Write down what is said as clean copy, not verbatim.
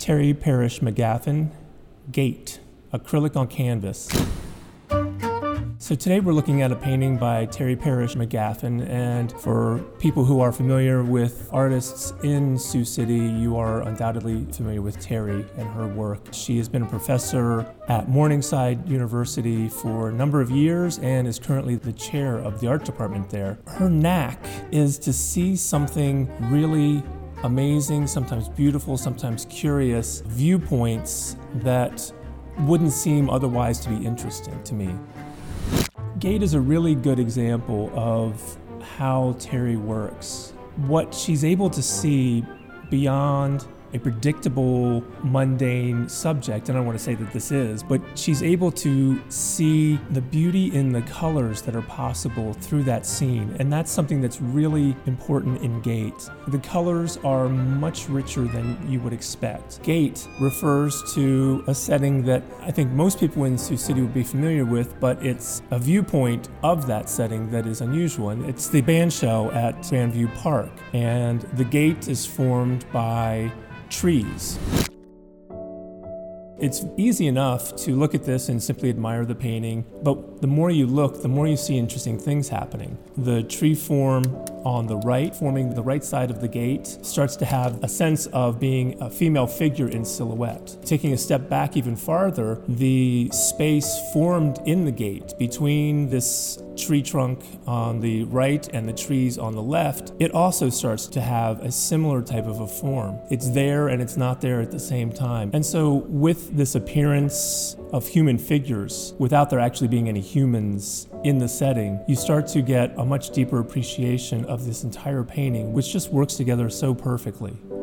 Terry Parrish McGaffin, Gate, acrylic on canvas. So today we're looking at a painting by Terry Parrish McGaffin, and for people who are familiar with artists in Sioux City, you are undoubtedly familiar with Terry and her work. She has been a professor at Morningside University for a number of years and is currently the chair of the art department there. Her knack is to see something really amazing, sometimes beautiful, sometimes curious, viewpoints that wouldn't seem otherwise to be interesting to me. Gate is a really good example of how Terry works. What she's able to see beyond a predictable, mundane subject, and I don't want to say that this is, but she's able to see the beauty in the colors that are possible through that scene, and that's something that's really important in Gate. The colors are much richer than you would expect. Gate refers to a setting that I think most people in Sioux City would be familiar with, but it's a viewpoint of that setting that is unusual, and it's the band shell at Grandview Park, and the gate is formed by trees. It's easy enough to look at this and simply admire the painting, but the more you look, the more you see interesting things happening. The tree form on the right, forming the right side of the gate, starts to have a sense of being a female figure in silhouette. Taking a step back even farther, the space formed in the gate between this tree trunk on the right and the trees on the left, it also starts to have a similar type of a form. It's there and it's not there at the same time. And so with this appearance of human figures, without there actually being any humans in the setting, you start to get a much deeper appreciation of this entire painting, which just works together so perfectly.